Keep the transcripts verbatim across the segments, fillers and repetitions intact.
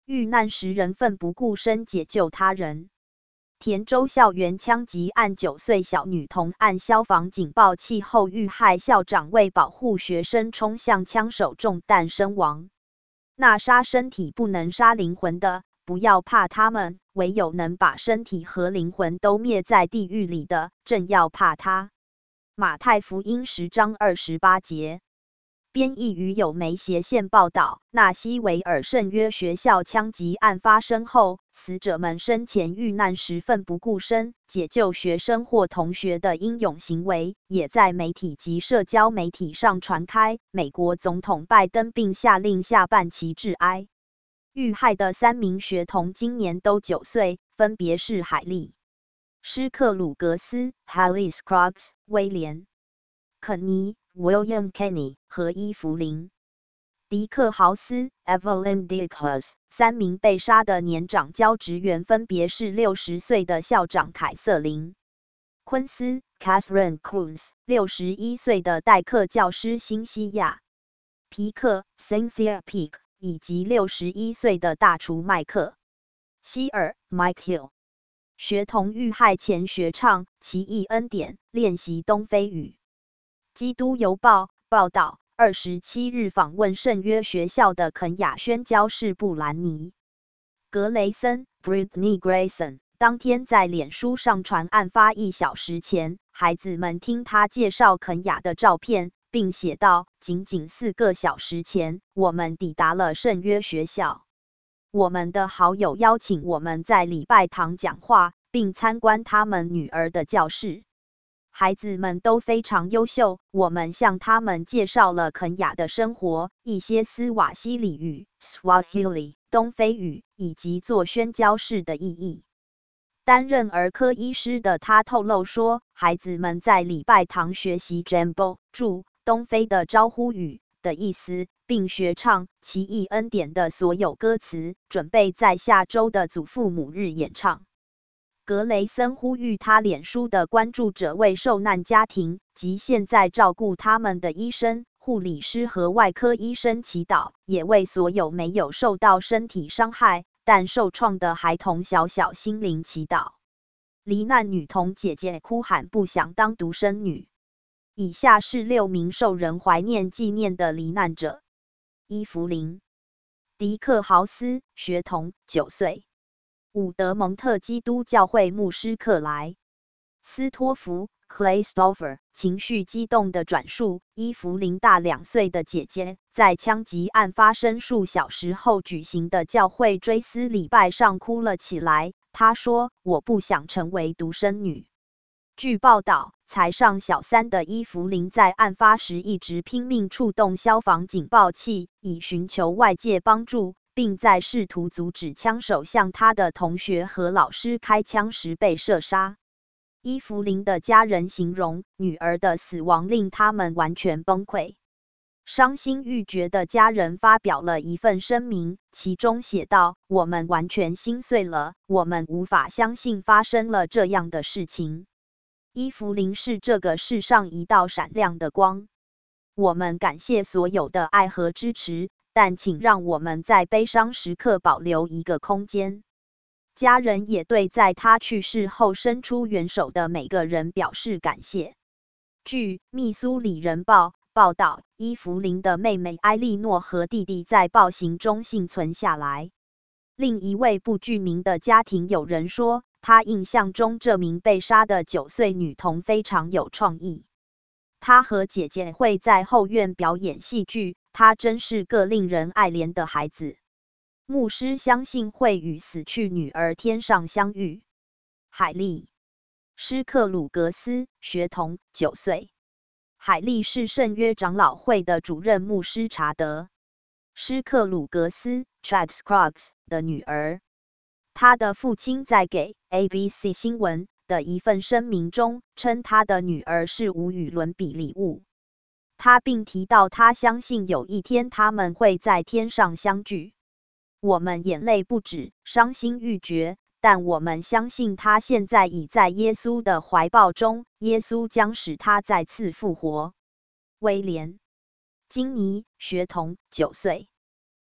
遇难时人奋不顾身解救他人。田州校园枪击案，九岁小女童按消防警报器后遇害，校长为保护学生冲向枪手中弹身亡。那杀身体不能杀灵魂的，不要怕他们，唯有能把身体和灵魂都灭在地狱里的，正要怕他。马太福音十章二十八节。编译于有媒斜线报道，纳西维尔圣约学校枪击案发生后，死者们生前遇难时奋不顾身解救学生或同学的英勇行为，也在媒体及社交媒体上传开。美国总统拜登并下令下半旗致哀。遇害的三名学童今年都九岁，分别是海莉·施克鲁格斯 （Hailey Scruggs）、威廉·肯尼 （William Kenny） 和伊芙琳·迪克豪斯 （Evelyn Dickhus）。三名被杀的年长教职员分别是六十岁的校长凯瑟琳·昆斯 （Catherine Kunz）、六十一岁的代课教师辛西亚·皮克 （Cynthia Peak） 以及六十一岁的大厨麦克·希尔 （Mike Hill）。学童遇害前学唱《奇异恩典》，练习东非语。基督邮报报道，二十七日访问圣约学校的肯雅宣教士布兰妮·格雷森 （Brittany Grayson） 当天在脸书上传案发一小时前孩子们听他介绍肯雅的照片，并写道：仅仅四个小时前，我们抵达了圣约学校。我们的好友邀请我们在礼拜堂讲话，并参观他们女儿的教室。孩子们都非常优秀，我们向他们介绍了肯雅的生活，一些斯瓦希里语 （Swahili）、东非语，以及做宣教士的意义。担任儿科医师的他透露说，孩子们在礼拜堂学习 Jambo 注东非的招呼语的意思，并学唱《奇异恩典》的所有歌词，准备在下周的祖父母日演唱。格雷森呼吁他脸书的关注者为受难家庭及现在照顾他们的医生、护理师和外科医生祈祷，也为所有没有受到身体伤害但受创的孩童小小心灵祈祷。罹难女童姐姐哭喊不想当独生女。以下是六名受人怀念纪念的罹难者：伊芙琳·迪克豪斯，学童，九岁；伍德蒙特基督教会牧师克莱·斯托弗 （Clay Stoffer） 情绪激动地转述，伊芙琳大两岁的姐姐在枪击案发生数小时后举行的教会追思礼拜上哭了起来。她说：“我不想成为独生女。”据报道，才上小三的伊芙琳在案发时一直拼命触动消防警报器，以寻求外界帮助，并在试图阻止枪手向他的同学和老师开枪时被射杀。伊芙琳的家人形容，女儿的死亡令他们完全崩溃。伤心欲绝的家人发表了一份声明，其中写道：“我们完全心碎了，我们无法相信发生了这样的事情。伊芙琳是这个世上一道闪亮的光。我们感谢所有的爱和支持，但请让我们在悲伤时刻保留一个空间。”家人也对在他去世后伸出援手的每个人表示感谢。据密苏里人报报道，伊芙琳的妹妹埃莉诺和弟弟在暴行中幸存下来。另一位不具名的家庭友人说，他印象中这名被杀的九岁女童非常有创意。她和姐姐会在后院表演戏剧，她真是个令人爱怜的孩子。牧师相信会与死去女儿天上相遇。海莉·施克鲁格斯，学童，九岁。海莉是圣约长老会的主任牧师查德·施克鲁格斯 （Chad Scruggs） 的女儿。她的父亲在给 A B C 新闻的一份声明中称，他的女儿是无与伦比礼物。他并提到，他相信有一天他们会在天上相聚。我们眼泪不止，伤心欲绝，但我们相信他现在已在耶稣的怀抱中，耶稣将使他再次复活。威廉·金尼，学童，九岁。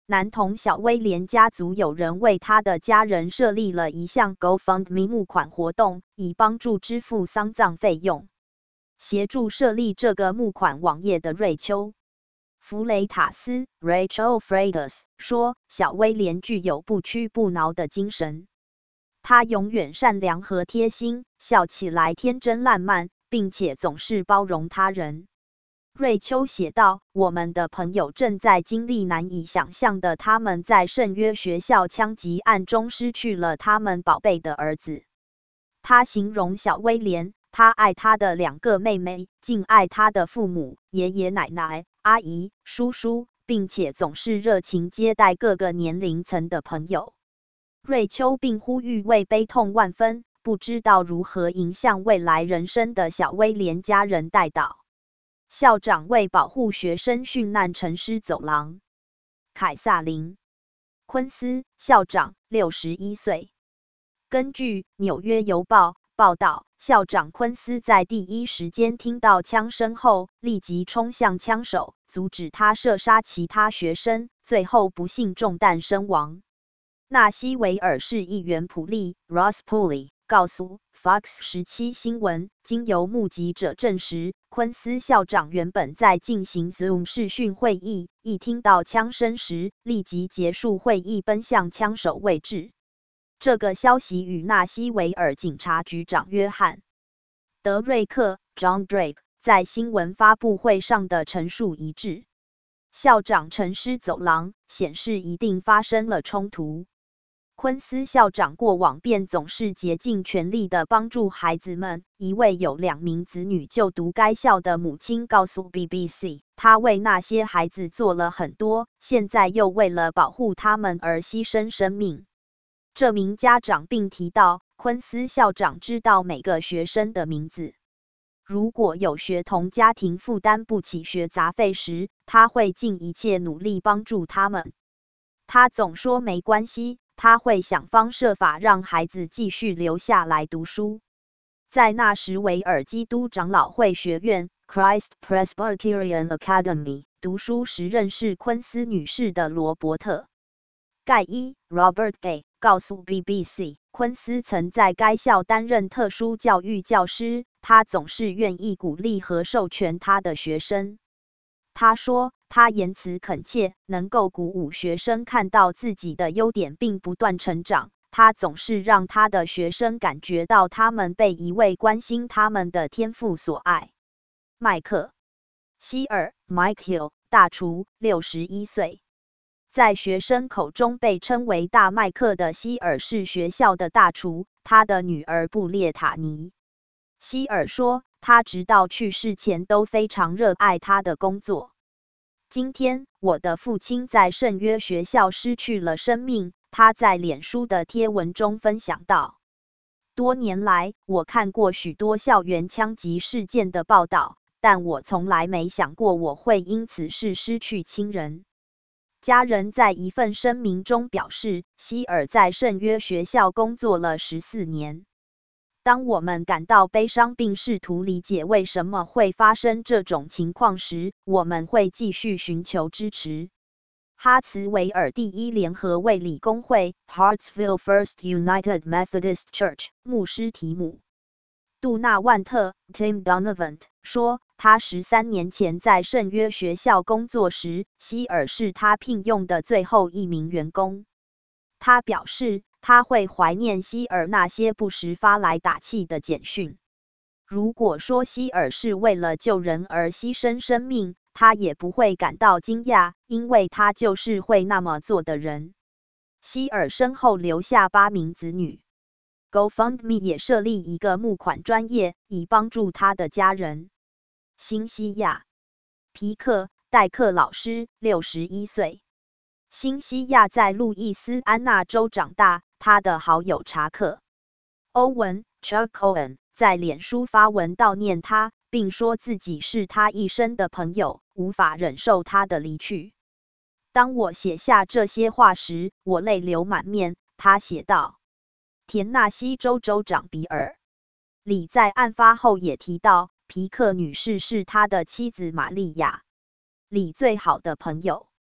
男童小威廉家族有人为他的家人设立了一项 GoFundMe 募款活动，以帮助支付丧葬费用。协助设立这个募款网页的瑞秋·弗雷塔斯 （Rachel Freitas） 说：“小威廉具有不屈不挠的精神，他永远善良和贴心，笑起来天真烂漫，并且总是包容他人。”瑞秋写道：“我们的朋友正在经历难以想象的，他们在圣约学校枪击案中失去了他们宝贝的儿子。”他形容小威廉，他爱他的两个妹妹，敬爱他的父母、爷爷奶奶、阿姨、叔叔，并且总是热情接待各个年龄层的朋友。瑞秋并呼吁为悲痛万分、不知道如何迎向未来人生的小威廉家人代祷。校长为保护学生殉难沉尸走廊。凯撒琳·昆斯校长，六十一岁。根据《纽约邮报》报道，校长昆斯在第一时间听到枪声后，立即冲向枪手，阻止他射杀其他学生，最后不幸中弹身亡。纳西维尔市议员普利 （Ross Pulley） 告诉 Fox 十七新闻，经由目击者证实，昆斯校长原本在进行 Zoom 视讯会议，一听到枪声时，立即结束会议，奔向枪手位置。这个消息与纳西维尔警察局长约翰·德瑞克 （John Drake） 在新闻发布会上的陈述一致。校长沉尸走廊，显示一定发生了冲突。昆斯校长过往便总是竭尽全力地帮助孩子们。一位有两名子女就读该校的母亲告诉 B B C， 他为那些孩子做了很多，现在又为了保护他们而牺牲生命。这名家长并提到，昆斯校长知道每个学生的名字。如果有学童家庭负担不起学杂费时，他会尽一切努力帮助他们。他总说没关系，他会想方设法让孩子继续留下来读书。在纳什维尔基督长老会学院 （Christ Presbyterian Academy） 读书时认识昆斯女士的罗伯特·盖伊 （Robert Gay） 告诉 B B C， 昆斯曾在该校担任特殊教育教师，他总是愿意鼓励和授权他的学生。他说，他言辞恳切，能够鼓舞学生看到自己的优点并不断成长。他总是让他的学生感觉到他们被一位关心他们的天父所爱。麦克·希尔 （Mike Hill） 大厨，六十一岁。在学生口中被称为大麦克的希尔是学校的大厨，他的女儿布列塔尼。希尔说，他直到去世前都非常热爱他的工作。今天，我的父亲在圣约学校失去了生命，他在脸书的贴文中分享道。多年来，我看过许多校园枪击事件的报道，但我从来没想过我会因此事失去亲人。家人在一份声明中表示，希尔在圣约学校工作了十四年。当我们感到悲伤并试图理解为什么会发生这种情况时，我们会继续寻求支持。哈茨维尔第一联合卫理公会 （Hartsville First United Methodist Church） 牧师提姆·杜纳万特 （Tim Donovan） 说，他十三年前在圣约学校工作时，希尔是他聘用的最后一名员工。他表示，他会怀念希尔那些不时发来打气的简讯。如果说希尔是为了救人而牺牲生命，他也不会感到惊讶，因为他就是会那么做的人。希尔身后留下八名子女。GoFundMe 也设立一个募款专页，以帮助他的家人。新西亚，皮克·戴克老师，六十一岁。新西亚在路易斯安那州长大，他的好友查克·欧文 （Chuck Owen） 在脸书发文悼念他，并说自己是他一生的朋友，无法忍受他的离去。当我写下这些话时，我泪流满面，他写道。田纳西州州长比尔·里在案发后也提到，皮克女士是他的妻子玛利亚·里最好的朋友。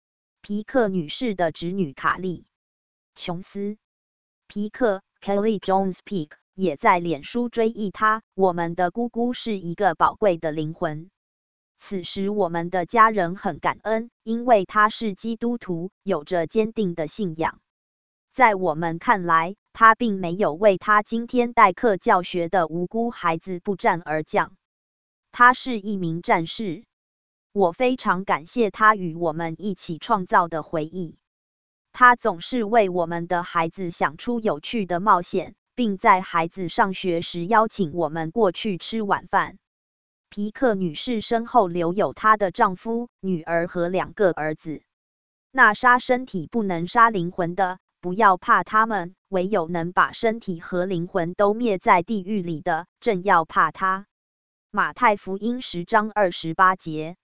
皮克女士的侄女卡莉·琼斯·皮克 （Kelly Jones Peak） 也在脸书追忆她：“我们的姑姑是一个宝贵的灵魂。此时我们的家人很感恩，因为她是基督徒，有着坚定的信仰。在我们看来，她并没有为她今天代课教学的无辜孩子不战而降。她是一名战士。我非常感谢她与我们一起创造的回忆。她总是为我们的孩子想出有趣的冒险，并在孩子上学时邀请我们过去吃晚饭。”皮克女士身后留有她的丈夫、女儿和两个儿子。那杀身体不能杀灵魂的，不要怕他们，唯有能把身体和灵魂都灭在地狱里的，正要怕他。马太福音十章二十八节。